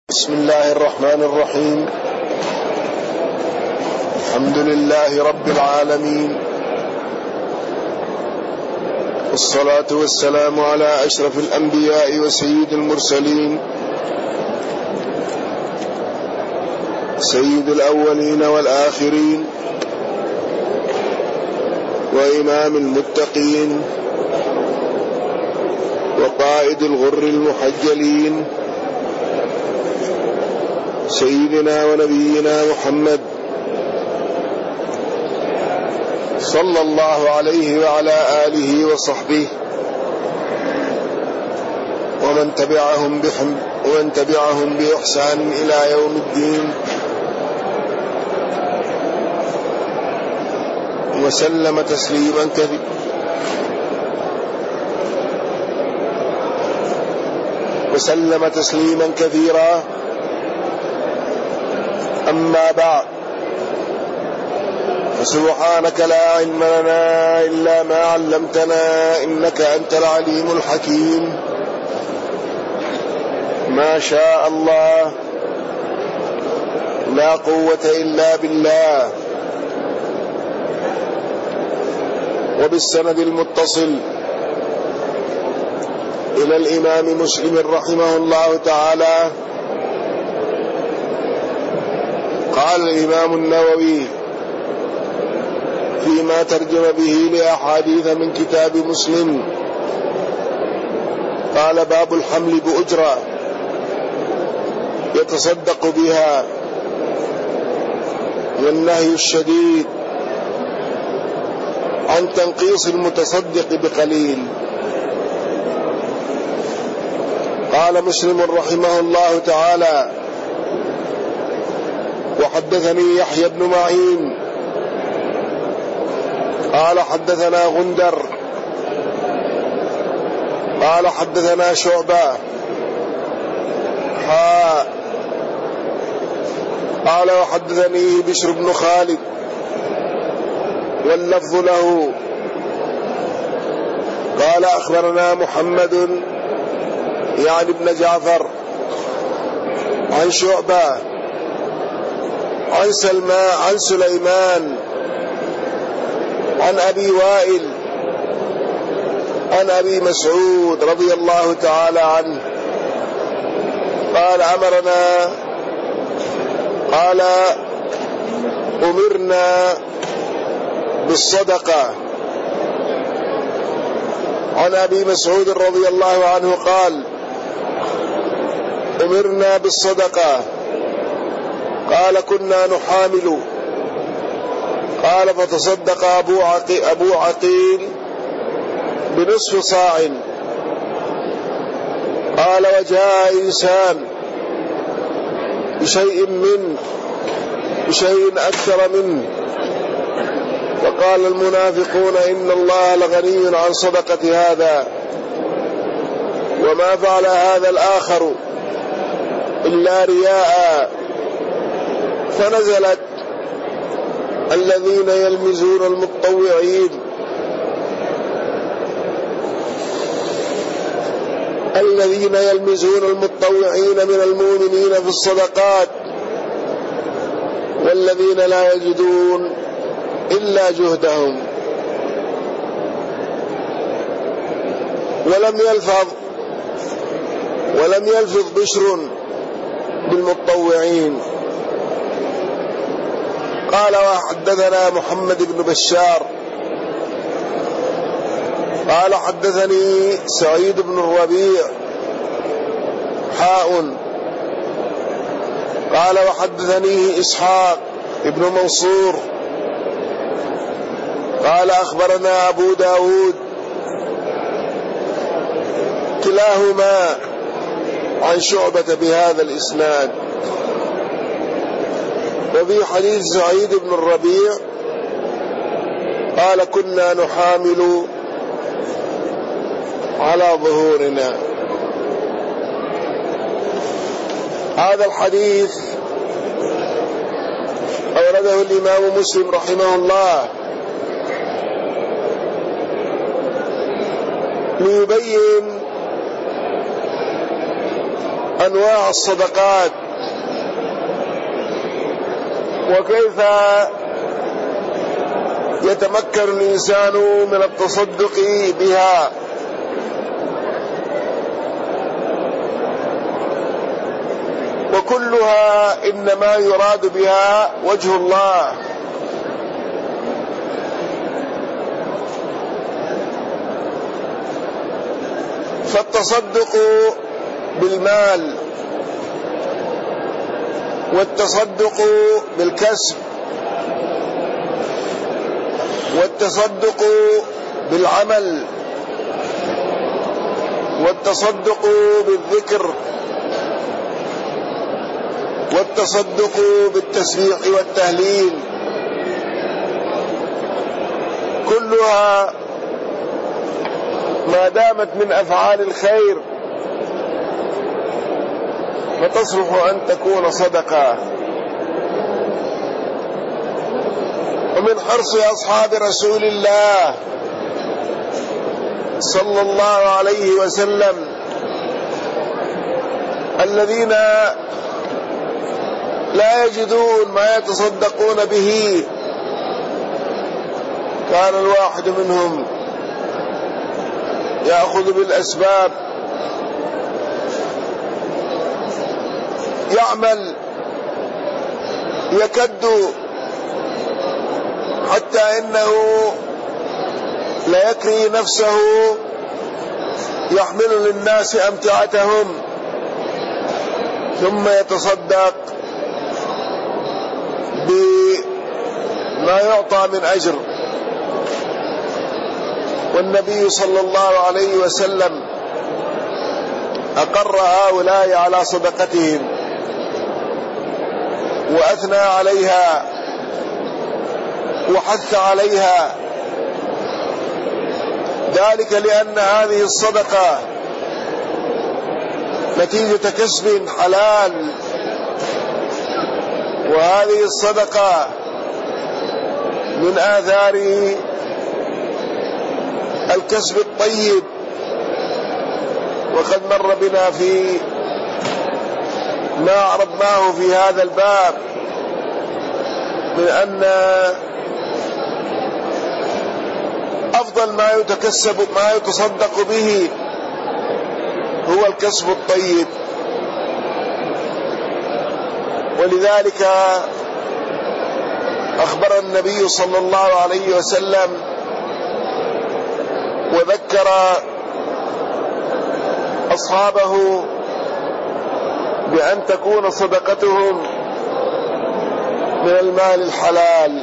بسم الله الرحمن الرحيم. الحمد لله رب العالمين، والصلاة والسلام على أشرف الأنبياء وسيد المرسلين، سيد الأولين والآخرين، وإمام المتقين، وقائد الغر المحجلين، سيدنا ونبينا محمد صلى الله عليه وعلى آله وصحبه ومن تبعهم بإحسان إلى يوم الدين، وسلم تسليما كثيرا. أما بعد، فسبحانك لا علم لنا إلا ما علمتنا، إنك أنت العليم الحكيم. ما شاء الله، لا قوة إلا بالله. وبالسند المتصل إلى الإمام مسلم رحمه الله تعالى، قال الإمام النووي فيما ترجم به لأحاديث من كتاب مسلم، قال: باب الحمل بأجرة يتصدق بها، والنهي الشديد عن تنقيص المتصدق بقليل. قال مسلم رحمه الله تعالى: وحدثني يحيى بن معين قال حدثنا غندر قال حدثنا شعبة قال وحدثني بشر بن خالد، واللفظ له، قال أخبرنا محمد يعني ابن جعفر عن شعبة عن سليمان عن أبي وائل عن أبي مسعود رضي الله تعالى عنه قال: أمرنا بالصدقة. عن أبي مسعود رضي الله عنه قال: أمرنا بالصدقة. قال: كنا نحامل. قال: فتصدق أبو عقيل بنصف صاع. قال: وجاء إنسان بشيء أكثر منه، وقال المنافقون: إن الله لغني عن صدقة هذا، وما فعل هذا الآخر إلا رياء. فنزلت: الذين يلمزون المتطوعين من المؤمنين في الصدقات، والذين لا يجدون إلا جهدهم. ولم يلفظ بشر بالمتطوعين. قال: وحدثنا محمد بن بشار قال حدثني سعيد بن الربيع قال وحدثني إسحاق بن منصور قال أخبرنا أبو داود، كلاهما عن شعبة بهذا الإسناد. وفي حديث سعيد بن الربيع قال: كنا نحامل على ظهورنا. هذا الحديث أورده الإمام مسلم رحمه الله ليبين أنواع الصدقات وكيف يتمكن الإنسان من التصدق بها. وكلها إنما يراد بها وجه الله، فالتصدق بالمال والتصدق بالكسب والتصدق بالعمل والتصدق بالذكر والتصدق بالتسبيح والتهليل، كلها ما دامت من أفعال الخير فتصلح أن تكون صدقة. ومن حرص أصحاب رسول الله صلى الله عليه وسلم الذين لا يجدون ما يتصدقون به، كان الواحد منهم يأخذ بالأسباب، يعمل يكد حتى إنه لا يكري نفسه يحمل للناس أمتعتهم ثم يتصدق بما يعطى من أجر. والنبي صلى الله عليه وسلم أقر هؤلاء على صدقتهم وأثنى عليها وحث عليها، ذلك لأن هذه الصدقة نتيجة كسب حلال، وهذه الصدقة من آثار الكسب الطيب. وقد مر بنا في ما عرضناه في هذا الباب من أن أفضل ما يتصدق به هو الكسب الطيب. ولذلك أخبر النبي صلى الله عليه وسلم وذكر أصحابه بأن تكون صدقتهم من المال الحلال،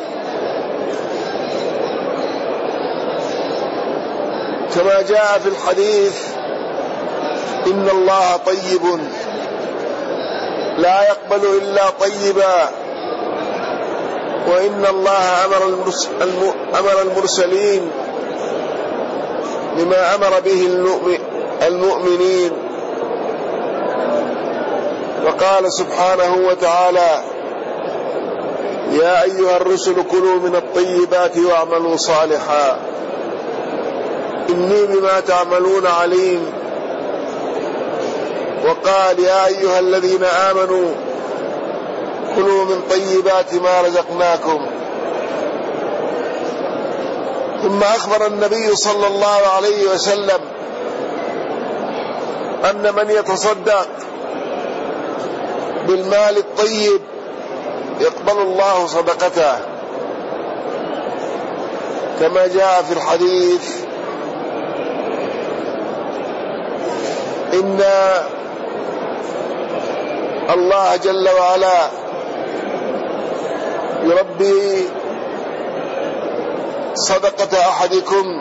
كما جاء في الحديث: إن الله طيب لا يقبل إلا طيبا، وإن الله أمر المرسلين بما أمر به المؤمنين، وقال سبحانه وتعالى: يا أيها الرسل كلوا من الطيبات واعملوا صالحا إني بما تعملون عليم. وقال: يا أيها الذين آمنوا كلوا من طيبات ما رزقناكم. ثم أخبر النبي صلى الله عليه وسلم أن من يتصدق بالمال الطيب يقبل الله صدقته، كما جاء في الحديث: إن الله جل وعلا يربي صدقة أحدكم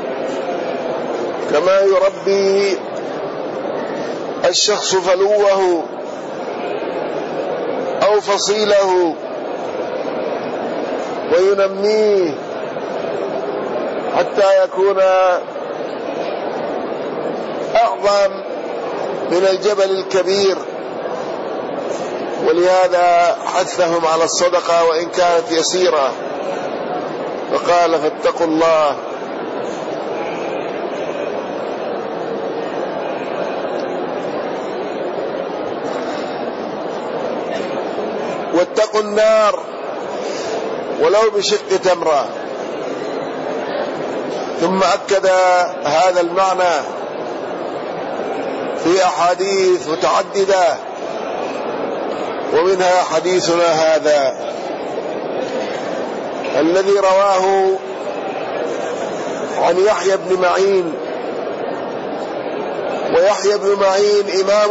كما يربي الشخص فلوه أو فصيله وينميه حتى يكون أعظم من الجبل الكبير. ولهذا حثهم على الصدقة وإن كانت يسيرة، فقال: فاتقوا الله. واتقوا النار ولو بشق تمرة. ثم أكد هذا المعنى في أحاديث متعددة، ومنها حديثنا هذا الذي رواه عن يحيى بن معين. ويحيى بن معين إمام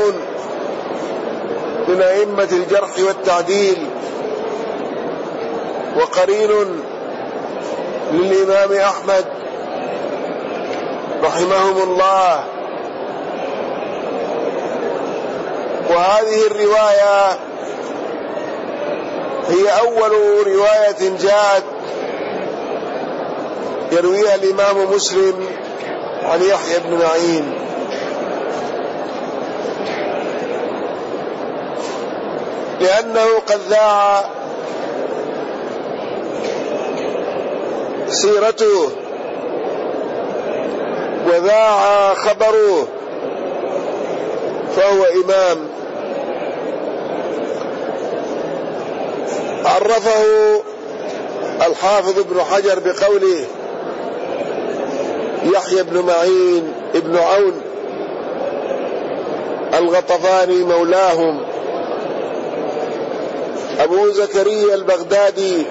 من أئمة الجرح والتعديل، وقرين للإمام أحمد رحمهم الله. وهذه الرواية هي أول رواية جاءت يرويها الإمام مسلم عن يحيى بن معين، لأنه قد ذاع سيرته وذاع خبره، فهو إمام. عرفه الحافظ ابن حجر بقوله: يحيى بن معين ابن عون الغطفاني مولاهم، أبو زكريا البغدادي،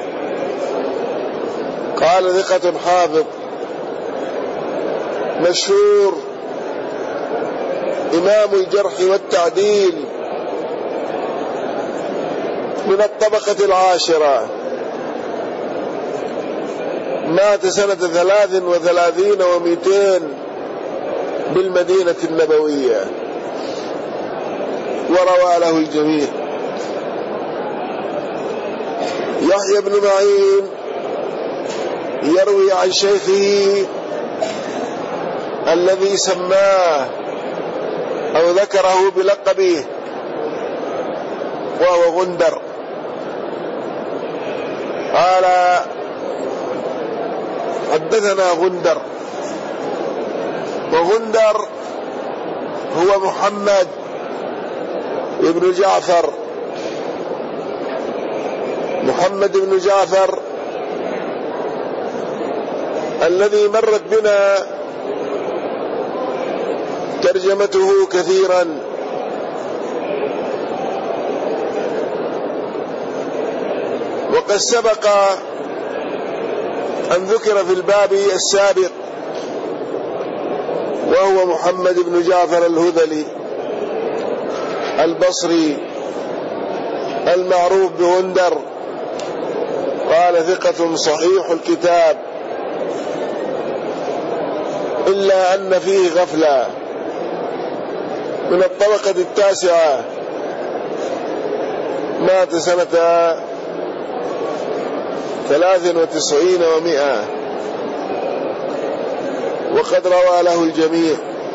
قال ثقة حافظ مشهور، إمام الجرح والتعديل، من الطبقة العاشرة، مات سنة 33 و200 بالمدينة النبوية، وروى له الجميع. يحيى بن معين يروي عن شيخه الذي سماه أو ذكره بلقبه، وهو غندر. قال: حدثنا غندر. وغندر هو محمد بن جعفر، محمد بن جعفر الذي مرت بنا ترجمته كثيرا، وقد سبق أن ذكر في الباب السابق، وهو محمد بن جعفر الهذلي البصري المعروف بغندر، قال: ثقة صحيح الكتاب، إلا أن فيه غفلة، من الطبقة التاسعة، مات سنة 93 و100، وقد روى له الجميع،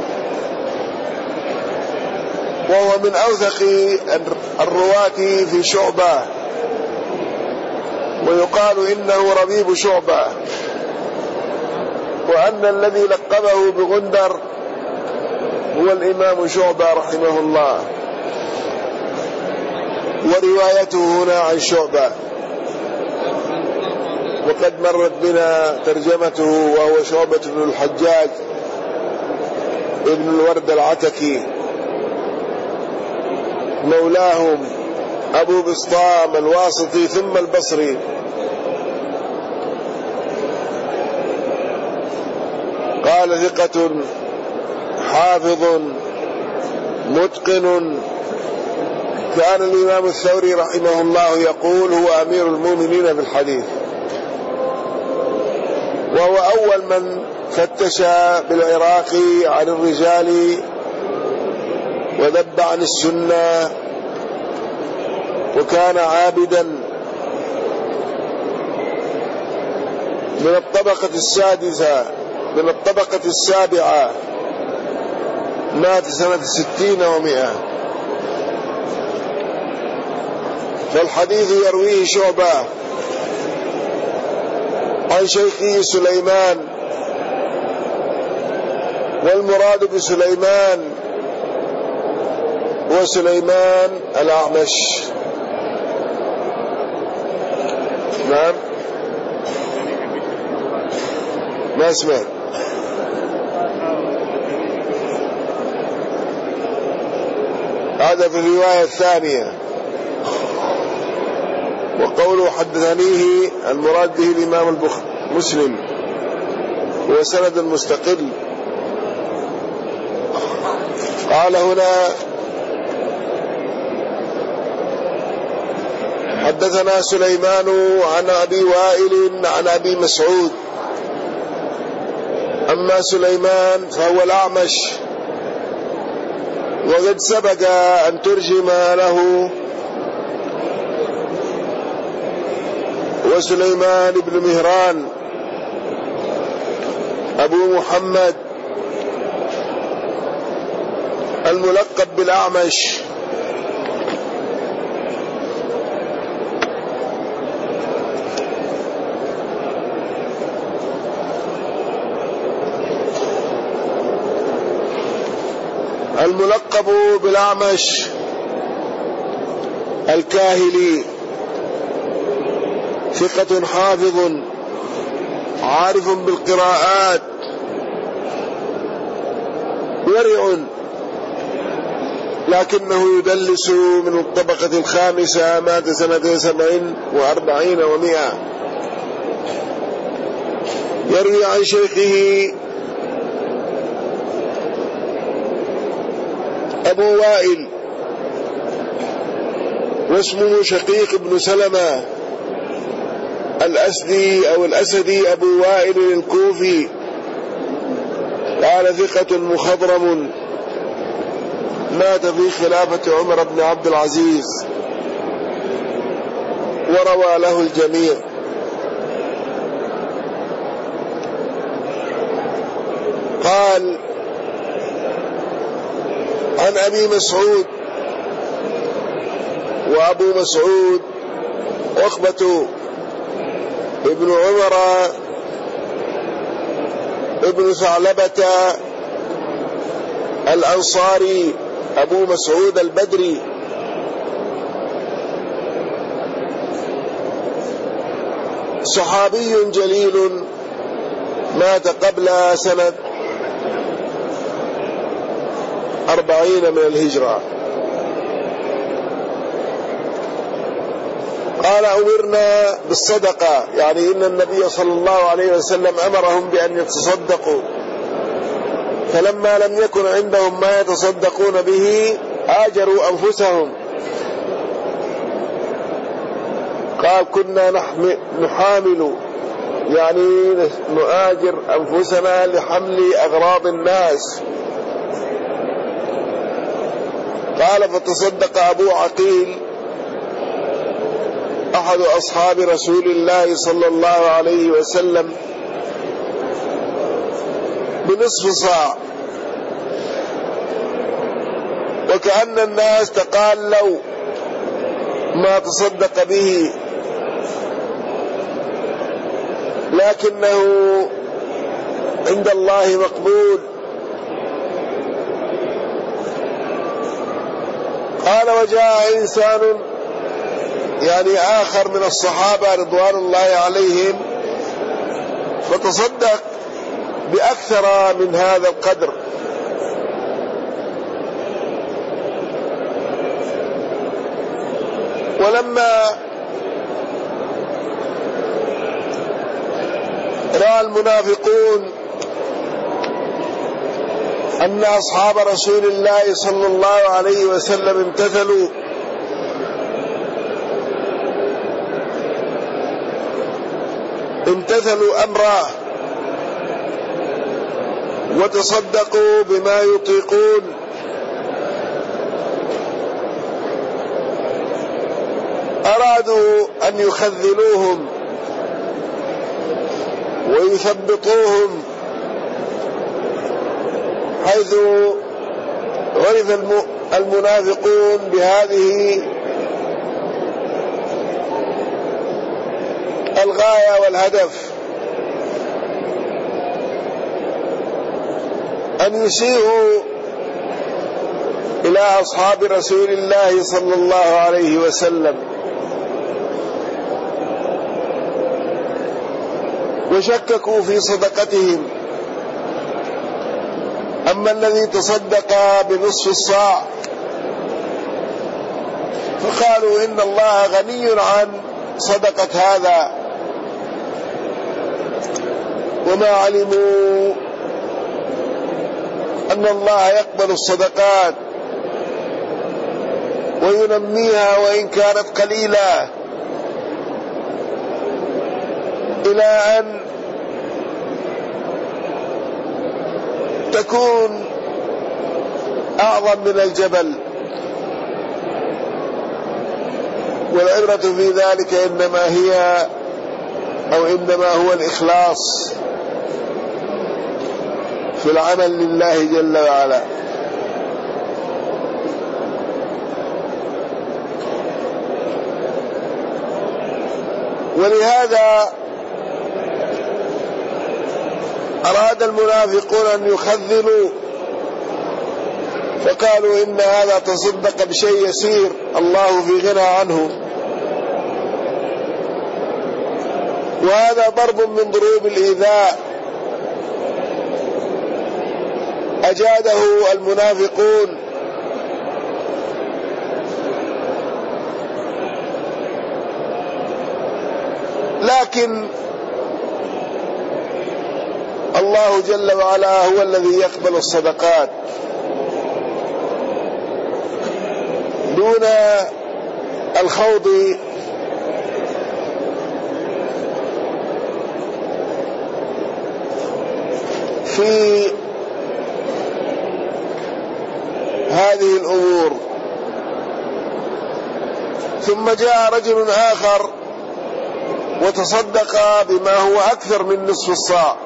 وهو من أوثق الرواة في شعبة، ويقال إنه ربيب شعبة، وأن الذي لقبه بغندر هو الإمام شعبة رحمه الله، وروايته هنا عن شعبة، وقد مرت بنا ترجمته، وهو شعبة بن الحجاج ابن الورد العتكي مولاهم، أبو بسطام الواسطي ثم البصري. قال: ثقة حافظ متقن. كان الإمام الثوري رحمه الله يقول: هو أمير المؤمنين في الحديث، وهو أول من فتش بالعراق عن الرجال وذب عن السنة، وكان عابدا، من الطبقة السادسة، من الطبقة السابعة، مات سنة 60 و100. فالحديث يرويه شعبة عن شيخه سليمان، والمراد بسليمان هو سليمان الأعمش، نعم ما سمعت. هذا في الرواية الثانية. وقوله حدثنيه المراد به الإمام مسلم هو سند مستقل. قال هنا حدثنا سليمان عن أبي وائل عن أبي مسعود. أما سليمان فهو الأعمش، وقد سبق أن ترجم له، وسليمان بن مهران أبو محمد الملقب بالأعمش. الملقب بالأعمش الكاهلي ثقة حافظ عارف بالقراءات ورع، لكنه يدلس من الطبقة الخامسة، مات سنة 47 و100. يروي عن شيخه أبو وائل واسمه شقيق بن سلمة الأسدي أو الأسدي أبو وائل الكوفي. قال ثقة مخضرم، مات في خلافة عمر بن عبد العزيز، وروى له الجميع. قال عن أبي مسعود، وأبو مسعود عقبة ابن عمر ابن ثعلبة الأنصاري أبو مسعود البدري، صحابي جليل، مات قبل سنة 40 من الهجرة. قال أمرنا بالصدقة، يعني إن النبي صلى الله عليه وسلم أمرهم بأن يتصدقوا، فلما لم يكن عندهم ما يتصدقون به آجروا أنفسهم. قال كنا نحامل، يعني نؤاجر أنفسنا لحمل أغراض الناس. قال فتصدق أبو عقيل أحد أصحاب رسول الله صلى الله عليه وسلم بنصف صاع، وكأن الناس تقالوا ما تصدق به، لكنه عند الله مقبول. قال وجاء إنسان، يعني آخر من الصحابة رضوان الله عليهم، فتصدق بأكثر من هذا القدر. ولما رأى المنافقون أن أصحاب رسول الله صلى الله عليه وسلم امتثلوا أمره وتصدقوا بما يطيقون، أرادوا أن يخذلوهم ويثبطوهم، حيث عرف المنافقون بهذه الغاية والهدف، أن يسيئوا إلى أصحاب رسول الله صلى الله عليه وسلم. وشككوا في صدقتهم. أما الذي تصدق بنصف الصاع فقالوا إن الله غني عن صدقة هذا، وما علموا أن الله يقبل الصدقات وينميها وإن كانت قليلة إلى أن تكون أعظم من الجبل. والعبرة في ذلك إنما هو الإخلاص في العمل لله جل وعلا. ولهذا أراد المنافقون أن يخذلوا فقالوا إن هذا تصدق بشيء يسير الله في غنى عنه. وهذا ضرب من ضروب الإيذاء أجاده المنافقون، لكن الله جل وعلا هو الذي يقبل الصدقات دون الخوض في هذه الأمور. ثم جاء رجل آخر وتصدق بما هو أكثر من نصف الصاع،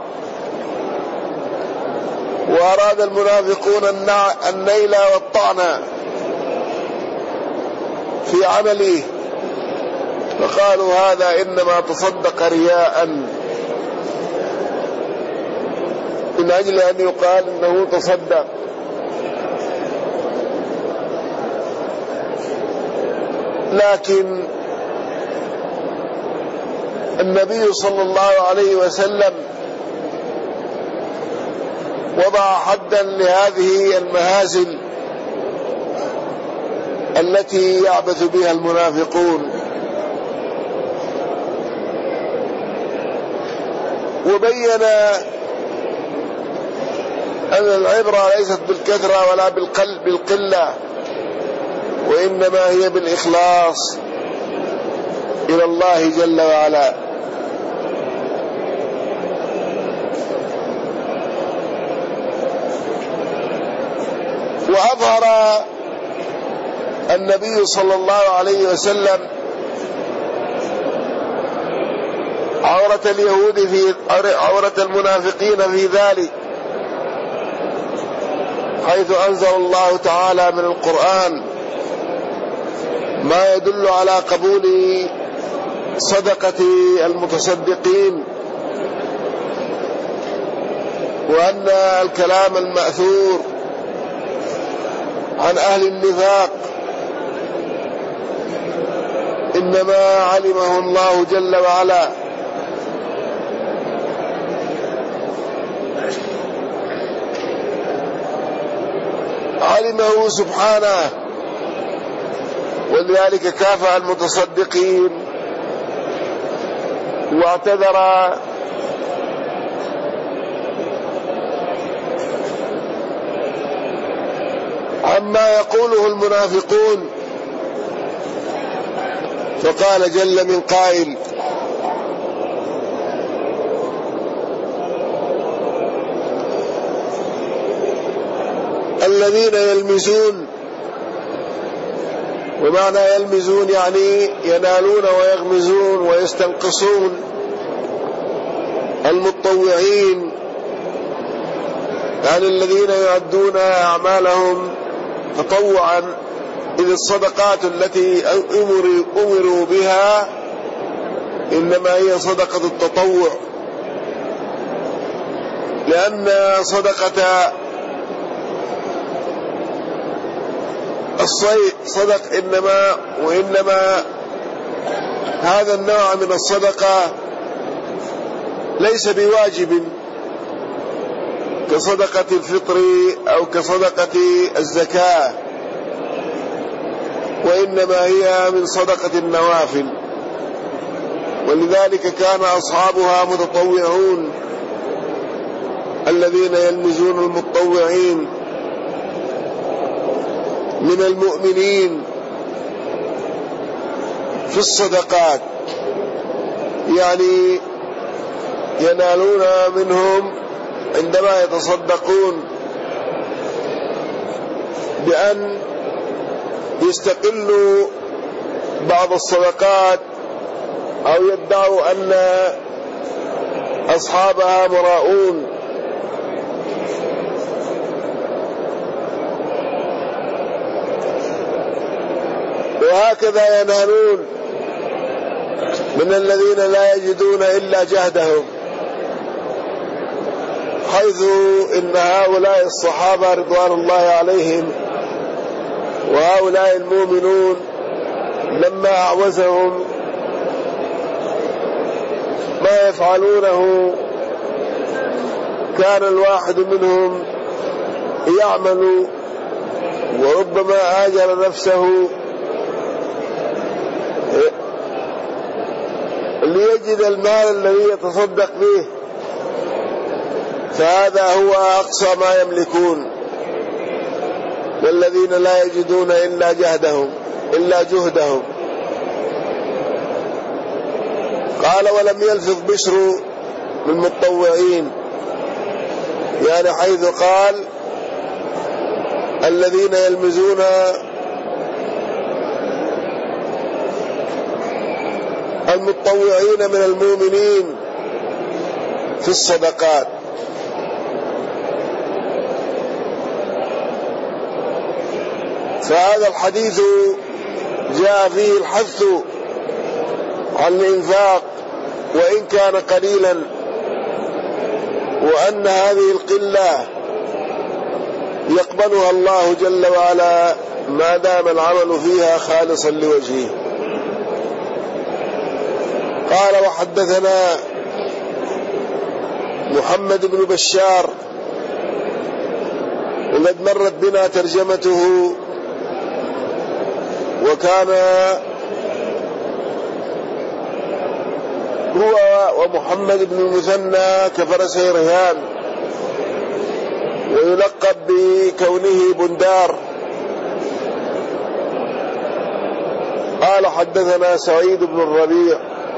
وأراد المنافقون النيل والطعن في عمله، فقالوا هذا إنما تصدق رياء من أجل أن يقال إنه تصدق. لكن النبي صلى الله عليه وسلم وضع حدا لهذه المهازل التي يعبث بها المنافقون، وبين أن العبرة ليست بالكثرة ولا بالقلة، وإنما هي بالإخلاص إلى الله جل وعلا. وأظهر النبي صلى الله عليه وسلم عورة المنافقين في ذلك، حيث أنزل الله تعالى من القرآن ما يدل على قبول صدقة المتصدقين، وأن الكلام المأثور عن أهل النفاق إنما علمه الله جل وعلا، علمه سبحانه، ولذلك كافأ المتصدقين واعتذر عما يقوله المنافقون، فقال جل من قائل: الذين يلمزون، ومعنى يلمزون يعني ينالون ويغمزون ويستنقصون المتطوعين، يعني الذين يؤدون أعمالهم تطوعا، إذ الصدقات التي أمروا بها إنما هي صدقة التطوع، لأن صدقة الصيد صدق وإنما هذا النوع من الصدقة ليس بواجب كصدقة الفطر أو كصدقة الزكاة، وإنما هي من صدقة النوافل، ولذلك كان أصحابها متطوعون الذين يلمزون المتطوعين من المؤمنين في الصدقات، يعني ينالون منهم عندما يتصدقون بأن يستقلوا بعض الصدقات أو يدعوا أن أصحابها مراؤون، وهكذا ينالون من الذين لا يجدون إلا جهدهم، حيث إن هؤلاء الصحابة رضوان الله عليهم وهؤلاء المؤمنون لما أعوزهم ما يفعلونه كان الواحد منهم يعمل وربما آجر نفسه ليجد المال الذي يتصدق به، فهذا هو أقصى ما يملكون، والذين لا يجدون إلا جهدهم. قال ولم يلفظ بشر من المتطوعين، يعني حيث قال الذين يلمزون المتطوعين من المؤمنين في الصدقات. فهذا الحديث جاء فيه الحث عن الإنفاق وإن كان قليلا، وأن هذه القلة يقبلها الله جل وعلا ما دام العمل فيها خالصا لوجهه. قال وحدثنا محمد بن بشار، وقد مرت بنا ترجمته، وكان هو ومحمد بن المثنى كفرسي رهان، ويلقب بكونه بندار. قال حدثنا سعيد بن الربيع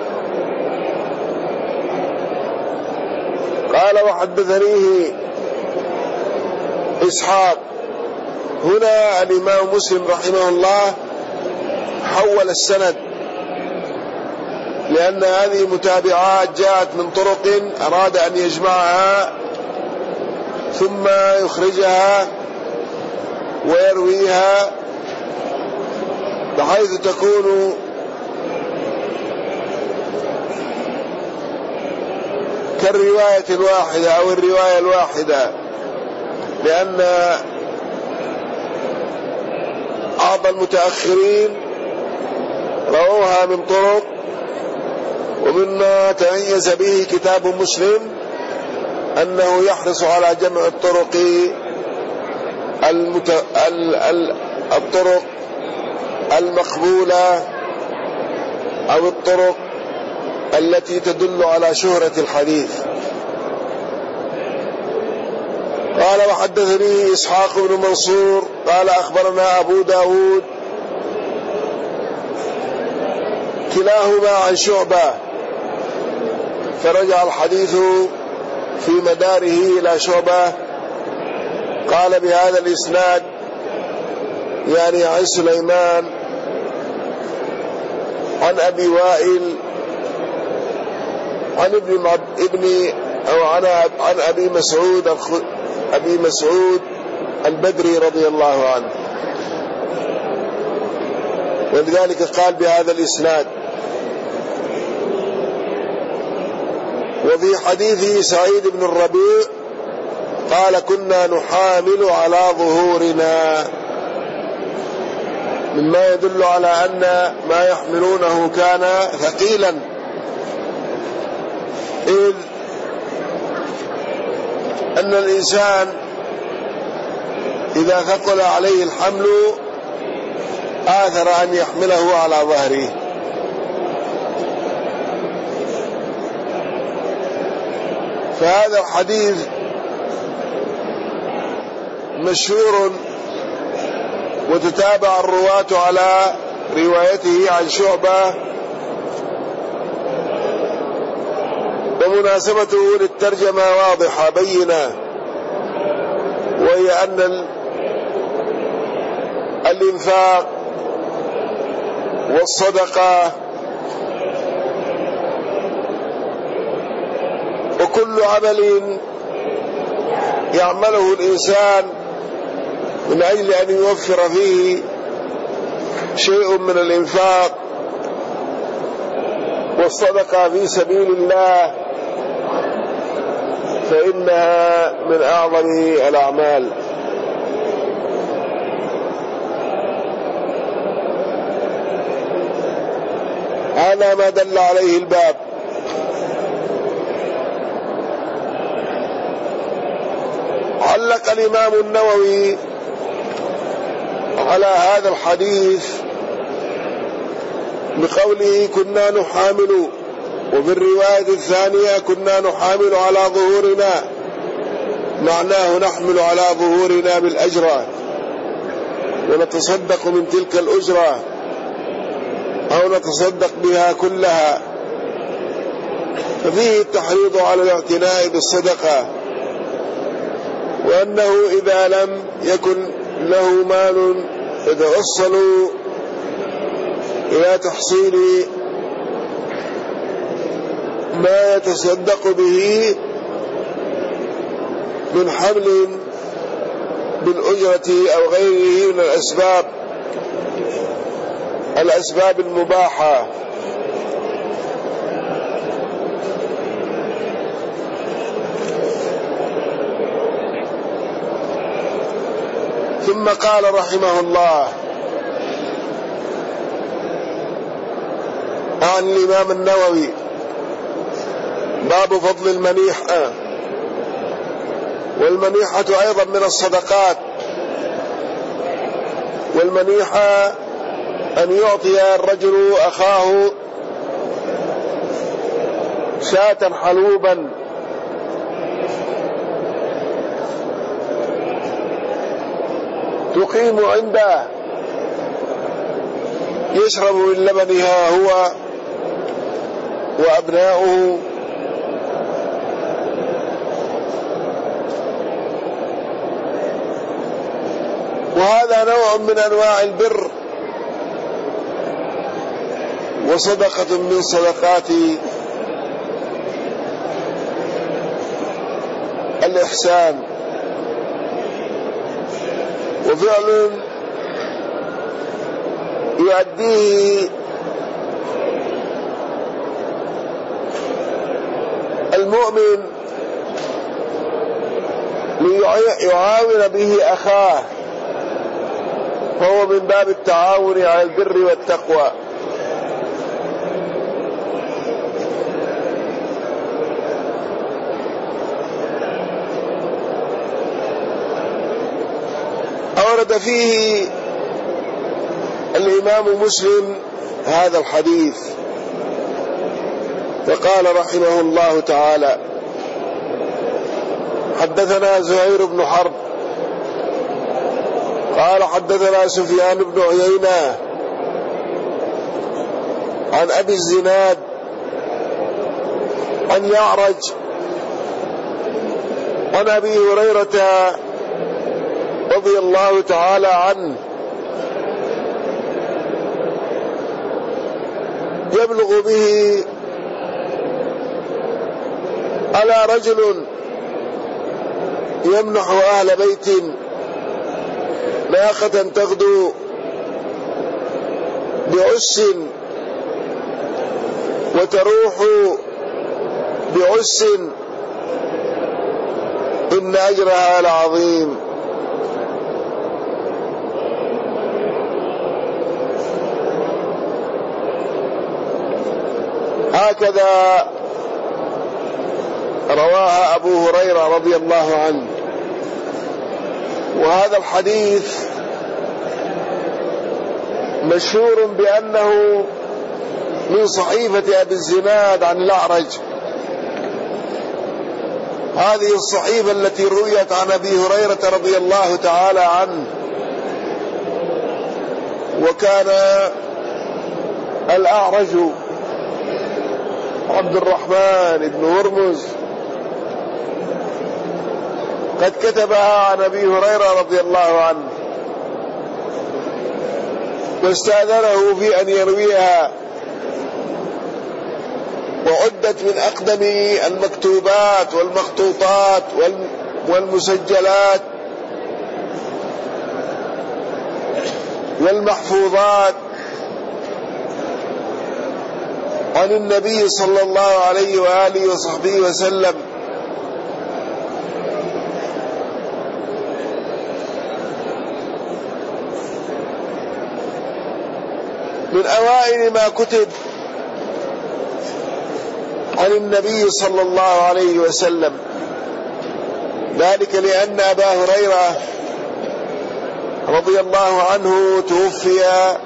قال وحدثنيه إسحاق. هنا الإمام مسلم رحمه الله حول السند، لأن هذه متابعات جاءت من طرق أراد أن يجمعها ثم يخرجها ويرويها بحيث تكون كالرواية الواحدة أو الرواية الواحدة، لأن بعض المتأخرين رووها من طرق، ومما تميز به كتاب مسلم أنه يحرص على جمع الطرق الطرق المقبولة أو الطرق التي تدل على شهرة الحديث. قال وحدثني إسحاق بن منصور قال أخبرنا أبو داود، كلاهما عن شعبة، فرجع الحديث في مداره إلى شعبة. قال بهذا الإسناد، يعني عن سليمان عن أبي وائل عن عن أبي مسعود البدري رضي الله عنه، ولذلك قال بهذا الإسناد. وفي حديث سعيد بن الربيع قال كنا نحامل على ظهورنا، مما يدل على أن ما يحملونه كان ثقيلا، إذ أن الإنسان إذا ثقل عليه الحمل آثر أن يحمله على ظهره. فهذا الحديث مشهور وتتابع الرواة على روايته عن شعبة، ومناسبته للترجمة واضحة بينة، وهي أن الإنفاق والصدقة وكل عمل يعمله الإنسان من أجل أن يوفر فيه شيء من الإنفاق والصدقة في سبيل الله فإنها من أعظم الأعمال. هذا ما دل عليه الباب. علق الإمام النووي على هذا الحديث بقوله كنا نحامل، وفي الرواية الثانية كنا نحامل على ظهورنا، معناه نحمل على ظهورنا بالأجرة ونتصدق من تلك الأجرة أو نتصدق بها كلها. ففيه التحريض على الاعتناء بالصدقة، وأنه إذا لم يكن له مال يتوصل إلى تحصيل ما يتصدق به من حمل بالأجرة أو غيره من الأسباب المباحة. ثم قال رحمه الله عن الإمام النووي باب فضل المنيحة. والمنيحة أيضا من الصدقات، والمنيحة أن يعطي الرجل أخاه شاة حلوبا تقيم عنده يشرب من لبنها هو وأبناؤه، وهذا نوع من أنواع البر وصدقة من صدقات الإحسان، وفعل يؤديه المؤمن ليعاون به أخاه، فهو من باب التعاون على البر والتقوى. أورد فيه الإمام مسلم هذا الحديث فقال رحمه الله تعالى حدثنا زهير بن حرب قال حدثنا سفيان بن عيينة عن أبي الزناد عن يعرج عن أبي هريرة رضي الله تعالى عنه يبلغ به على رجل يمنح أهل بيت ناقة تغدو بعس وتروح بعس إن أجرها لعظيم. هكذا رواها أبو هريرة رضي الله عنه. وهذا الحديث مشهور بأنه من صحيفة أبي الزناد عن الأعرج. هذه الصحيفة التي رويت عن أبي هريرة رضي الله تعالى عنه، وكان الأعرج عبد الرحمن بن هرمز قد كتبها عن أبي هريرة رضي الله عنه، واستأذنه في أن يرويها، وعدت من أقدم المكتوبات والمخطوطات والمسجلات والمحفوظات عن النبي صلى الله عليه وآله وصحبه وسلم. من أوائل ما كتب عن النبي صلى الله عليه وسلم، ذلك لأن أبا هريرة رضي الله عنه توفي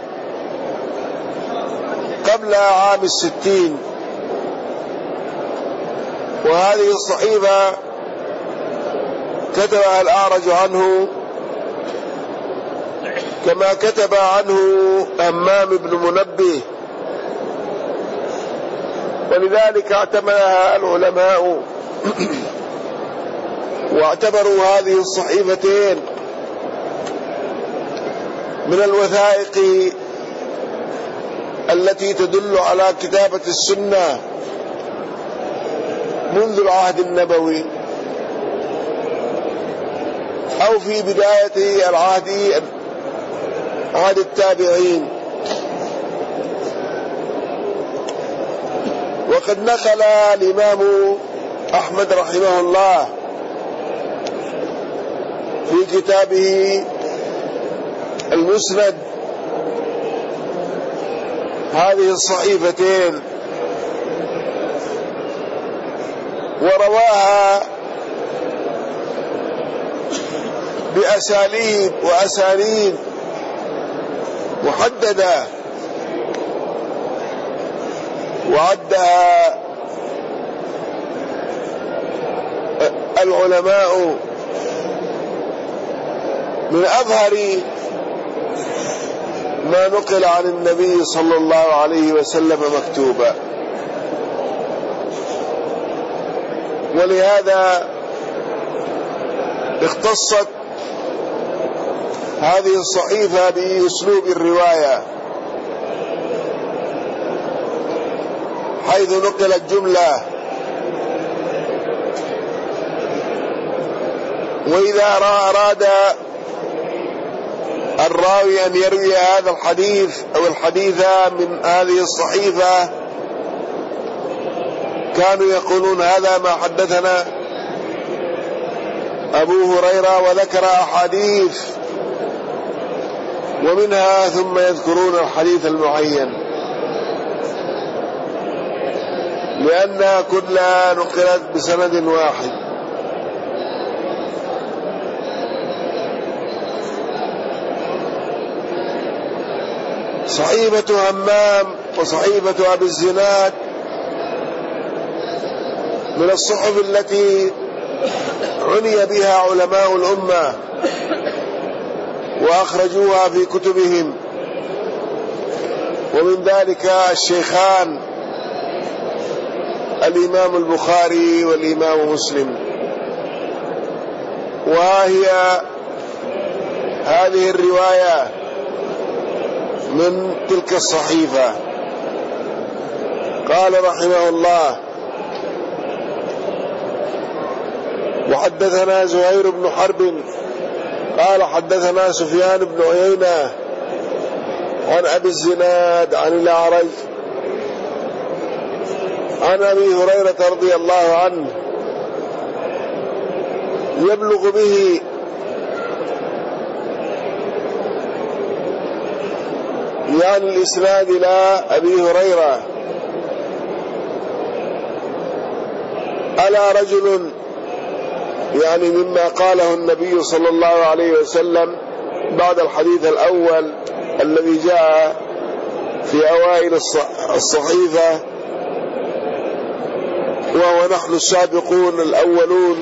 قبل عام 60، وهذه الصحيفة كتبها الأعرج عنه كما كتب عنه همام بن منبه، ولذلك اعتمدها العلماء واعتبروا هذه الصحيفتين من الوثائق التي تدل على كتابة السنة منذ العهد النبوي أو في بداية عهد التابعين. وقد نقل الإمام أحمد رحمه الله في كتابه المسند هذه الصحيفتين، ورواها بأساليب وأسانيد محددة، وعدها العلماء من أظهر ما نقل عن النبي صلى الله عليه وسلم مكتوبا. ولهذا اختصت هذه الصحيفة بأسلوب الرواية، حيث نقلت جملة، وإذا أراد الراوي أن يروي هذا الحديث أو الحديث من هذه الصحيفة كانوا يقولون هذا ما حدثنا أبو هريرة، وذكر أحاديث ومنها ثم يذكرون الحديث المعين، لأنها كلها نقلت بسند واحد. صحيفة همام وصحيفة أبي الزناد من الصحف التي عني بها علماء الأمة وأخرجوها في كتبهم، ومن ذلك الشيخان الإمام البخاري والإمام مسلم. وهي هذه الرواية من تلك الصحيفة. قال رحمه الله: وحدثنا زهير بن حرب قال حدثنا سفيان بن عيينة عن أبي الزناد عن الأعرج عن أبي هريرة رضي الله عنه يبلغ به يعني الإسناد إلى أبي هريرة ألا رجل، يعني مما قاله النبي صلى الله عليه وسلم بعد الحديث الأول الذي جاء في أوائل الصحيفة، وهو نحن السابقون الأولون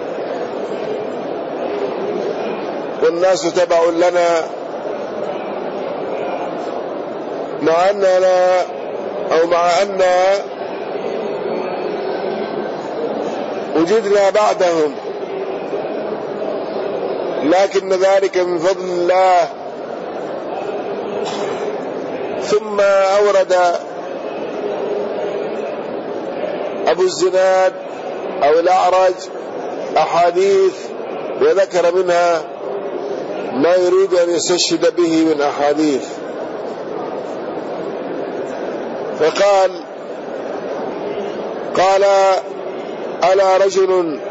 والناس تبع لنا، مع أن وجدنا بعدهم، لكن ذلك من فضل الله. ثم أورد أبو الزناد أو الأعرج أحاديث وذكر منها ما يريد أن يستشهد به من أحاديث، فقال ألا رجل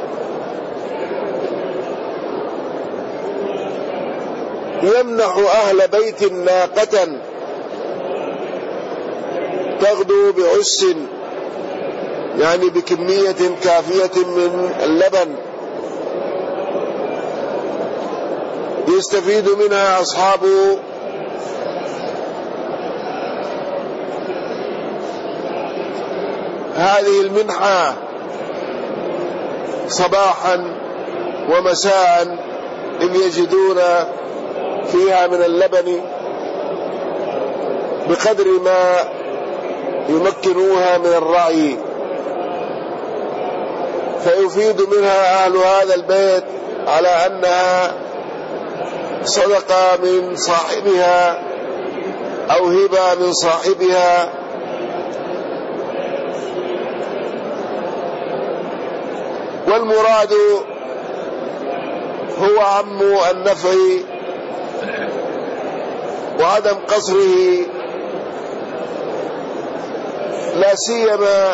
يمنح أهل بيت ناقة تغدو بعس، يعني بكمية كافية من اللبن يستفيد منها أصحاب هذه المنحة صباحا ومساء، إذ يجدون فيها من اللبن بقدر ما يمكنوها من الرعي، فيفيد منها أهل هذا البيت على أنها صدقة من صاحبها أو هبة من صاحبها. والمراد هو عم النفع وعدم قصره، لا سيما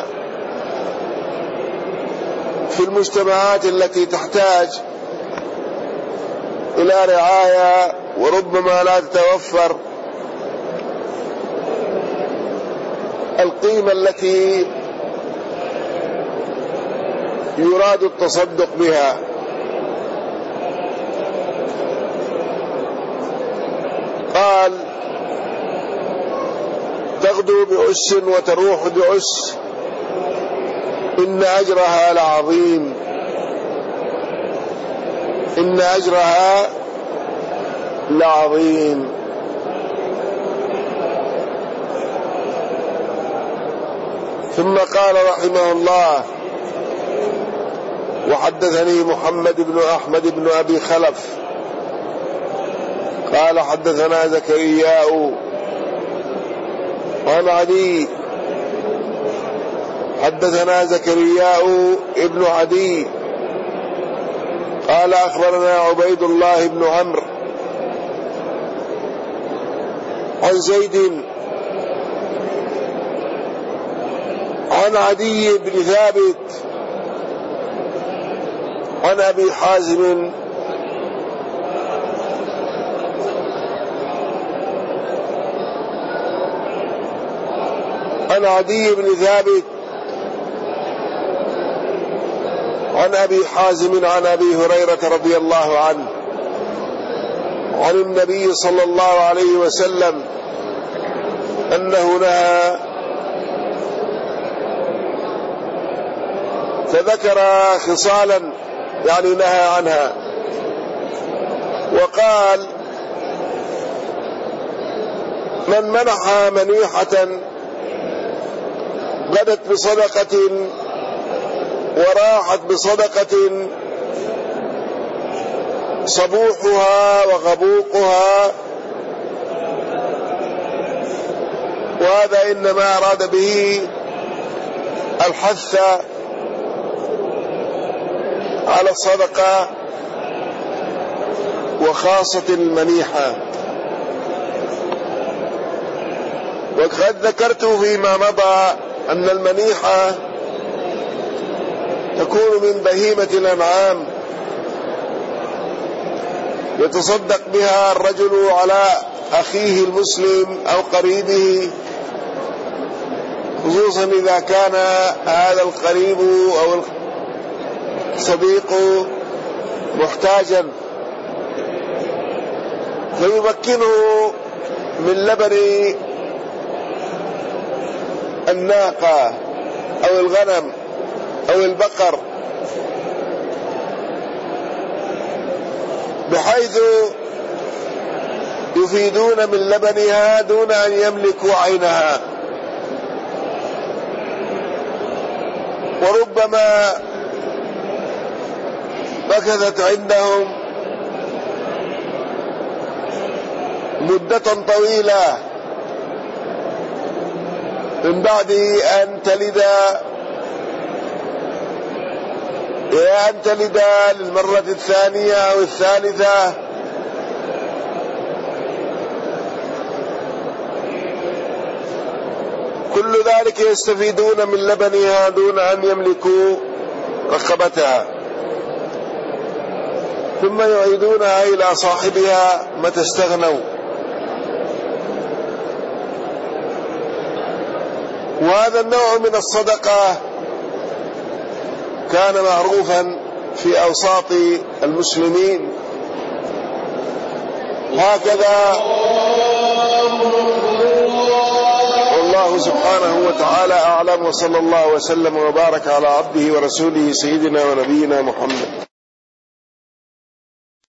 في المجتمعات التي تحتاج إلى رعاية وربما لا تتوفر القيمة التي يراد التصدق بها. قال تغدو بعس وتروح بعس، إن أجرها لعظيم، إن أجرها لعظيم. ثم قال رحمه الله: وحدثني محمد بن أحمد بن أبي خلف قال حدثنا زكرياء عن عدي، حدثنا زكرياء ابن عدي قال أخبرنا عبيد الله بن عمرو عن زيد عن عدي بن ثابت عن أبي حازم عن عدي بن ثابت عن أبي حازم عن أبي هريرة رضي الله عنه عن النبي صلى الله عليه وسلم أنه نهى، فذكر خصالا يعني نهى عنها، وقال: من منح منيحة غدت بصدقة وراحت بصدقة صبوحها وغبوقها، وهذا إنما أراد به الحث على الصدقة وخاصة المنيحة. وقد ذكرت فيما مضى أن المنيحة تكون من بهيمة الأنعام يتصدق بها الرجل على أخيه المسلم أو قريبه، خصوصا إذا كان هذا القريب أو الصديق محتاجا، فيمكنه من لبن الناقة أو الغنم أو البقر، بحيث يفيدون من لبنها دون أن يملكوا عينها. وربما مكثت عندهم مدة طويلة من بعد أن تلد للمرة الثانية أو الثالثة، كل ذلك يستفيدون من لبنها دون أن يملكوا رقبتها، ثم يعيدونها إلى صاحبها متى استغنوا. وهذا النوع من الصدقة كان معروفا في أوساط المسلمين، هكذا والله سبحانه وتعالى أعلم، وصلى الله وسلم وبارك على عبده ورسوله سيدنا ونبينا محمد.